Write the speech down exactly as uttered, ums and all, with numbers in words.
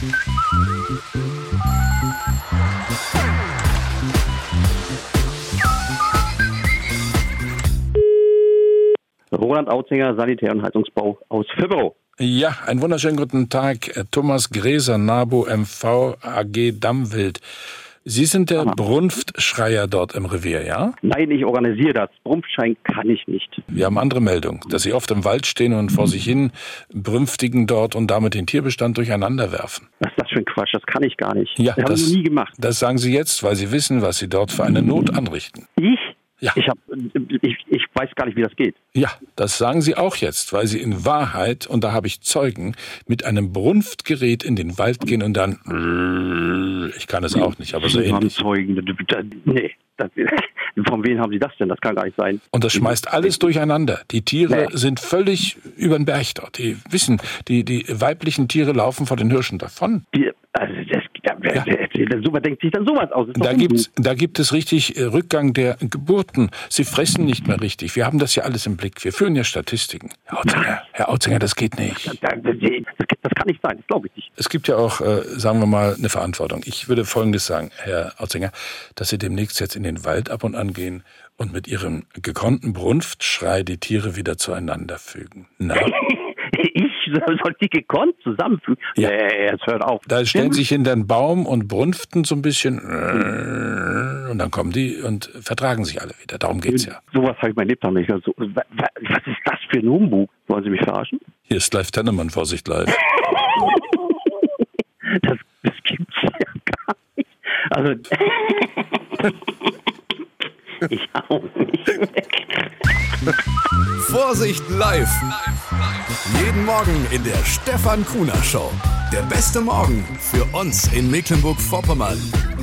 Roland Autzinger, Sanitär- und Heizungsbau aus Fibro. Ja, einen wunderschönen guten Tag, Thomas Gräser, NABU M V A G Dammwild. Sie sind der Brunftschreier dort im Revier, ja? Nein, ich organisiere das. Brunftschein kann ich nicht. Wir haben andere Meldungen, dass Sie oft im Wald stehen und vor sich hin brünftigen dort und damit den Tierbestand durcheinander werfen. Was ist das für ein Quatsch? Das kann ich gar nicht. Ja, das habe ich noch nie gemacht. Das sagen Sie jetzt, weil Sie wissen, was Sie dort für eine Not anrichten. Ich? Ja. Ich, hab, ich, ich weiß gar nicht, wie das geht. Ja, das sagen Sie auch jetzt, weil Sie in Wahrheit, und da habe ich Zeugen, mit einem Brunftgerät in den Wald gehen und dann, ich kann es auch nicht, aber so Sie haben ähnlich. Zeugen, nee, das, von wem haben Sie das denn? Das kann gar nicht sein. Und das schmeißt alles durcheinander. Die Tiere Nee. sind völlig über den Berg dort. Die wissen, die, die weiblichen Tiere laufen vor den Hirschen davon. Die, also das, wer, Ja. wer, wer, sowas denkt sich dann sowas aus. Das ist doch Da Unfug. gibt's, da gibt es richtig äh, Rückgang der Geburten. Sie fressen nicht mehr richtig. Wir haben das ja alles im Blick. Wir führen ja Statistiken. Herr Autzinger, Herr Autzinger, das geht nicht. Das, das, das kann nicht sein, das glaube ich nicht. Es gibt ja auch, äh, sagen wir mal, eine Verantwortung. Ich würde Folgendes sagen, Herr Autzinger, dass Sie demnächst jetzt in den Wald ab und an gehen und mit Ihrem gekonnten Brunftschrei die Tiere wieder zueinander fügen. Na? Ich soll die gekonnt zusammenfügen? Ja. Nee, jetzt hört auf. Da stellen Sie sich hinter einen Baum und brunften so ein bisschen und dann kommen die und vertragen sich alle wieder. Darum geht's ja. Sowas habe ich mein Lebtag nicht. Also, wa- wa- was ist das für ein Humbug? Wollen Sie mich verarschen? Hier ist Live Tennemann, Vorsicht live. Das, das gibt's ja gar nicht. Also, ich hau mich weg. Vorsicht live. Jeden Morgen in der Stefan Kuhner Show. Der beste Morgen für uns in Mecklenburg-Vorpommern.